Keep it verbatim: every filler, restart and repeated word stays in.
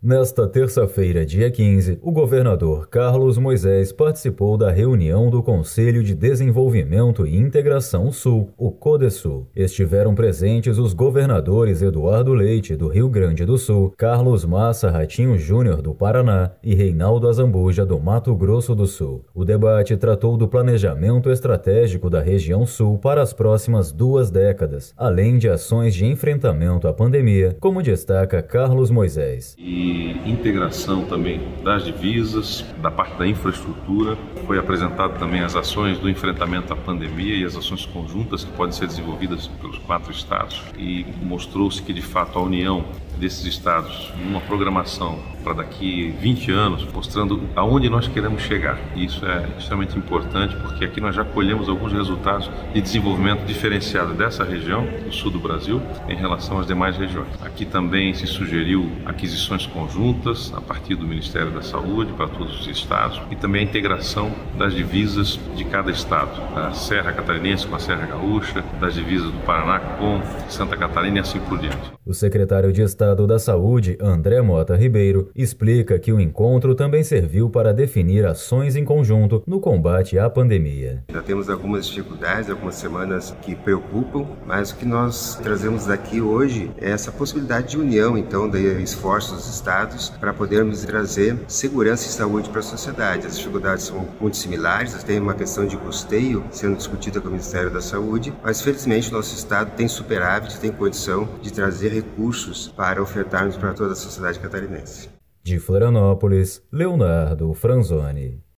Nesta terça-feira, dia quinze, o governador Carlos Moisés participou da reunião do Conselho de Desenvolvimento e Integração Sul, o CODESUL. Estiveram presentes os governadores Eduardo Leite, do Rio Grande do Sul, Carlos Massa Ratinho Júnior, do Paraná, e Reinaldo Azambuja, do Mato Grosso do Sul. O debate tratou do planejamento estratégico da região Sul para as próximas duas décadas, além de ações de enfrentamento à pandemia, como destaca Carlos Moisés. E integração também das divisas, da parte da infraestrutura. Foi apresentado também as ações do enfrentamento à pandemia e as ações conjuntas que podem ser desenvolvidas pelos quatro estados. E mostrou-se que, de fato, a união desses estados numa programação para daqui vinte anos, mostrando aonde nós queremos chegar. E isso é extremamente importante, porque aqui nós já colhemos alguns resultados de desenvolvimento diferenciado dessa região, do sul do Brasil, em relação às demais regiões. Aqui também se sugeriu aquisições conjuntas a partir do Ministério da Saúde para todos os estados e também a integração das divisas de cada estado, a Serra Catarinense com a Serra Gaúcha, das divisas do Paraná com Santa Catarina e assim por diante. O secretário de Estado da Saúde, André Mota Ribeiro, explica que o encontro também serviu para definir ações em conjunto no combate à pandemia. Já temos algumas dificuldades, algumas semanas que preocupam, mas o que nós trazemos daqui hoje é essa possibilidade de união, então, de esforços dos estados para podermos trazer segurança e saúde para a sociedade. As dificuldades são muito similares, tem uma questão de custeio sendo discutida com o Ministério da Saúde, mas felizmente o nosso estado tem superávit, tem condição de trazer recursos para ofertarmos para toda a sociedade catarinense. De Florianópolis, Leonardo Franzoni.